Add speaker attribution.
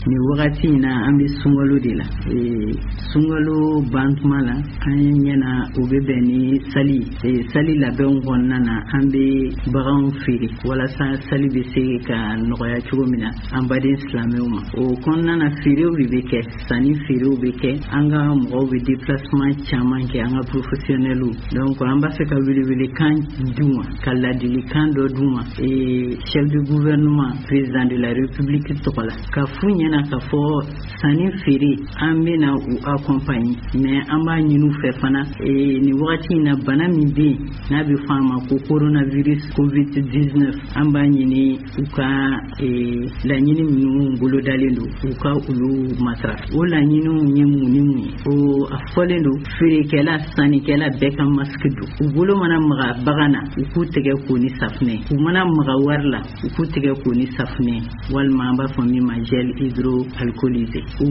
Speaker 1: ni wagati na an bɛ sunkalo de la sunkalo bantuma la an ɲɛna u bɛ bɛn ni sali labɛnw kɔnɔna na an bɛ baganw feere walasa sali bɛ se ka nɔgɔya cogo min na an baden silamɛw ma o kɔnɔna na feerew de bɛ kɛ sanni feerew bɛ kɛ an ka mɔgɔw bɛ déplacement caman kɛ an ka professionnels donc an b'a fɛ ka welewelekan d'u ma ka ladilikan dɔ d'u ma chef de gouvernement président de la république tɔgɔ la ka fu ɲɛna ka fɔ sanni feere an bɛna u accompagner mais an b'a ɲini u fɛ fana ni wagati in na bana min bɛ yen n'a bɛ fɔ a ma ko coronavirus covid-19 an b'a ɲini u ka laɲini minnu bolodalen don u ka olu matarafa o laɲiniw ye mun ni mun ye o a fɔlen don feerekɛla sannikɛla bɛɛ ka masque don u bolo mana maga bagan na u k'u tɛgɛ ko ni safunɛ u mana maga wari la u k'u tɛgɛ ko ni safunɛ walima an b'a fɔ min ma gel hydroalcoolisé u